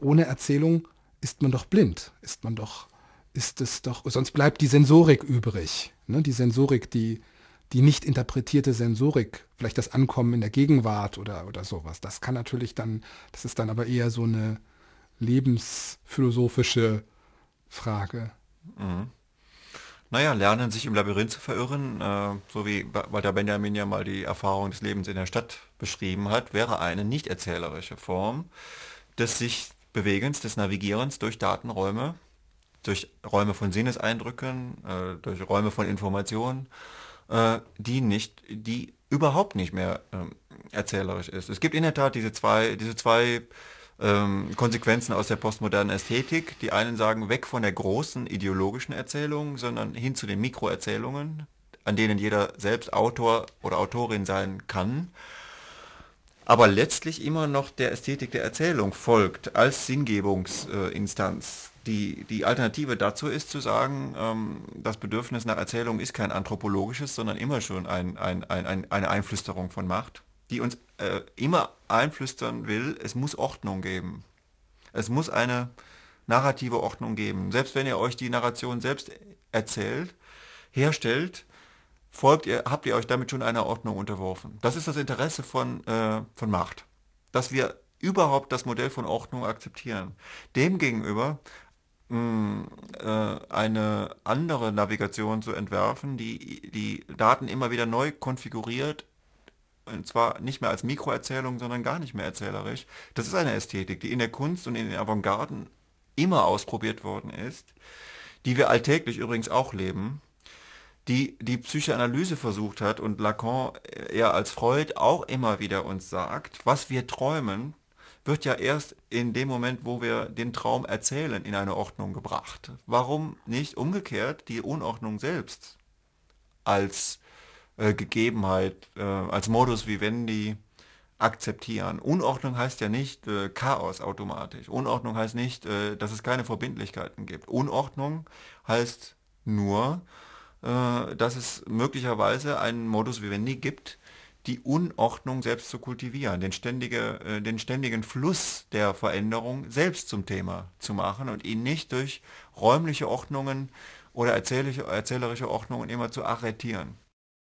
ohne Erzählung ist man doch blind, ist es doch, sonst bleibt die Sensorik übrig. Ne? Die Sensorik, die nicht interpretierte Sensorik, vielleicht das Ankommen in der Gegenwart oder sowas. Das kann natürlich dann, das ist dann aber eher so eine lebensphilosophische Frage. Mhm. Naja, lernen, sich im Labyrinth zu verirren, so wie Walter Benjamin ja mal die Erfahrung des Lebens in der Stadt beschrieben hat, wäre eine nicht erzählerische Form des sich Bewegens, des Navigierens durch Datenräume, durch Räume von Sinneseindrücken, durch Räume von Informationen, die überhaupt nicht mehr erzählerisch ist. Es gibt in der Tat diese zwei Konsequenzen aus der postmodernen Ästhetik. Die einen sagen, weg von der großen ideologischen Erzählung, sondern hin zu den Mikroerzählungen, an denen jeder selbst Autor oder Autorin sein kann, aber letztlich immer noch der Ästhetik der Erzählung folgt als Sinngebungsinstanz. Die Alternative dazu ist zu sagen, das Bedürfnis nach Erzählung ist kein anthropologisches, sondern immer schon eine Einflüsterung von Macht, die uns immer einflüstern will, es muss Ordnung geben. Es muss eine narrative Ordnung geben. Selbst wenn ihr euch die Narration selbst erzählt, herstellt, habt ihr euch damit schon einer Ordnung unterworfen. Das ist das Interesse von Macht. Dass wir überhaupt das Modell von Ordnung akzeptieren. Demgegenüber eine andere Navigation zu entwerfen, die Daten immer wieder neu konfiguriert, und zwar nicht mehr als Mikroerzählung, sondern gar nicht mehr erzählerisch. Das ist eine Ästhetik, die in der Kunst und in den Avantgarden immer ausprobiert worden ist, die wir alltäglich übrigens auch leben, die Psychoanalyse versucht hat und Lacan eher als Freud auch immer wieder uns sagt, was wir träumen, wird ja erst in dem Moment, wo wir den Traum erzählen, in eine Ordnung gebracht. Warum nicht umgekehrt die Unordnung selbst als Gegebenheit, als Modus vivendi akzeptieren? Unordnung heißt ja nicht Chaos automatisch. Unordnung heißt nicht, dass es keine Verbindlichkeiten gibt. Unordnung heißt nur, dass es möglicherweise einen Modus vivendi gibt, die Unordnung selbst zu kultivieren, den ständigen Fluss der Veränderung selbst zum Thema zu machen und ihn nicht durch räumliche Ordnungen oder erzählerische Ordnungen immer zu arretieren.